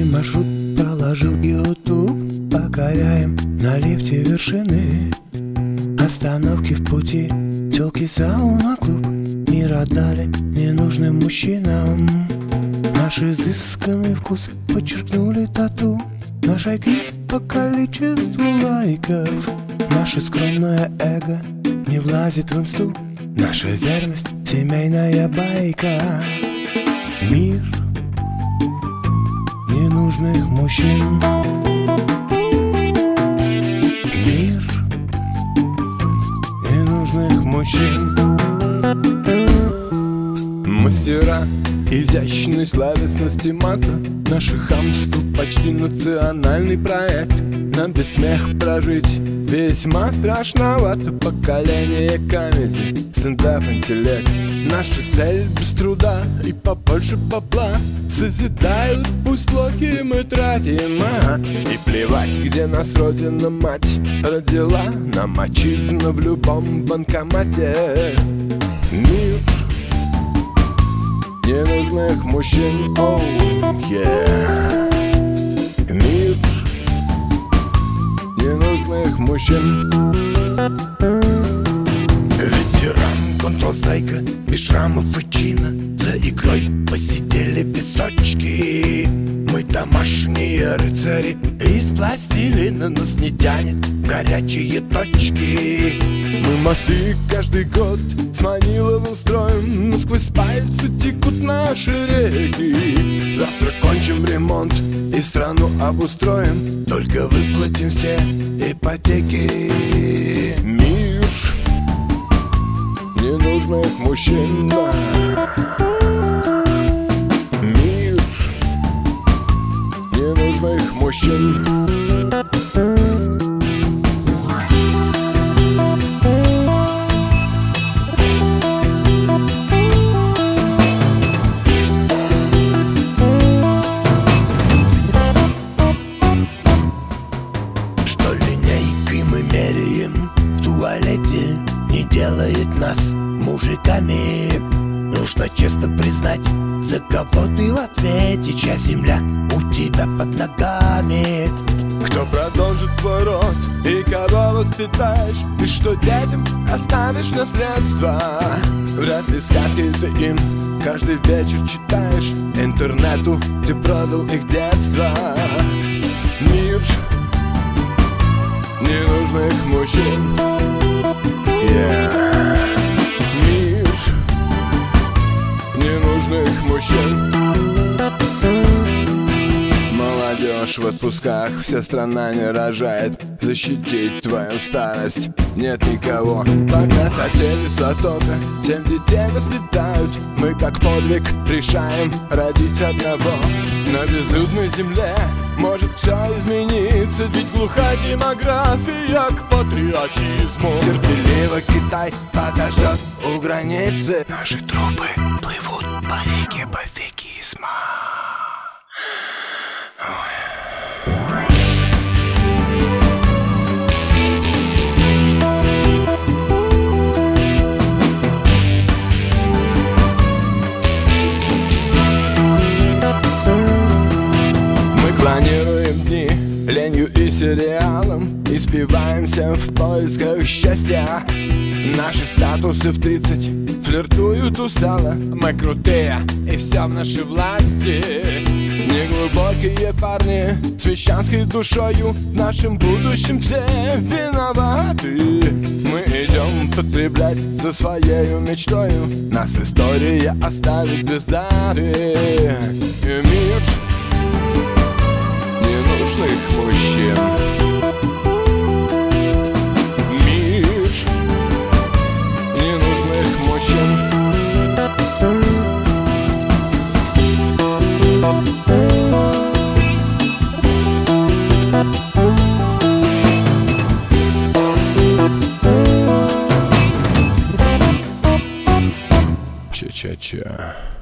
маршрут проложил YouTube. Покоряем на лифте вершины, остановки в пути, тёлки, сауна, клуб. Мир отдали ненужным мужчинам. Наш изысканный вкус подчеркнули тату. Наш IQ по количеству лайков. Наше скромное эго не влазит в инсту. Наша верность — семейная байка. Мир ненужных мужчин. Мир ненужных мужчин. Мастера изящной словесности мата. Наше хамство почти национальный проект. Нам без смеха прожить весьма страшновато. Поколение комедий, стендап-интеллект. Наша цель без труда и побольше бабла. Созидают пусть локи, мы тратим, и плевать, где нас родина мать родила. Нам отчизна в любом банкомате. Мир ненужных мужчин, oh, yeah. Мир ненужных мужчин. Ветеран контрстрайка, без шрамов и чина. За игрой посидели височки. Мы домашние рыцари из пластилина. Нас не тянет в горячие точки. Мы мосты каждый год с Маниловым строим, но сквозь пальцы текут наши реки. Завтра кончим ремонт и страну обустроим, только выплатим все ипотеки. Мир ненужных мужчин, да. Мир ненужных мужчин. Что линейкой мы меряем в туалете не делает нас мужиками. Нужно честно признать, за кого ты в ответе, чья земля у тебя под ногами. Кто продолжит твой род и кого воспитаешь, и что детям оставишь наследство. Вряд ли сказки ты им каждый вечер читаешь. Интернету ты продал их детство. Мир ненужных мужчин, yeah. Мир ненужных мужчин. Молодежь в отпусках, вся страна не рожает. Защитить твою старость нет никого. Пока соседи с востока 7 детей воспитают, мы как подвиг решаем родить одного. На безлюдной земле может все измениться, ведь глуха демография к патриотизму. Терпеливо Китай подождет у границы. Наши трупы плывут по реке пофигизма. Планируем дни ленью и сериалом, и спиваемся в поисках счастья. Наши статусы в 30 флиртуют устало. Мы крутые, и все в нашей власти. Неглубокие парни с мещанской душою, в нашем будущем все виноваты. Мы идем потреблять за своею мечтою, нас история оставит без даты. И мир ненужных мужчин. Мир ненужных мужчин. Ча-ча-ча.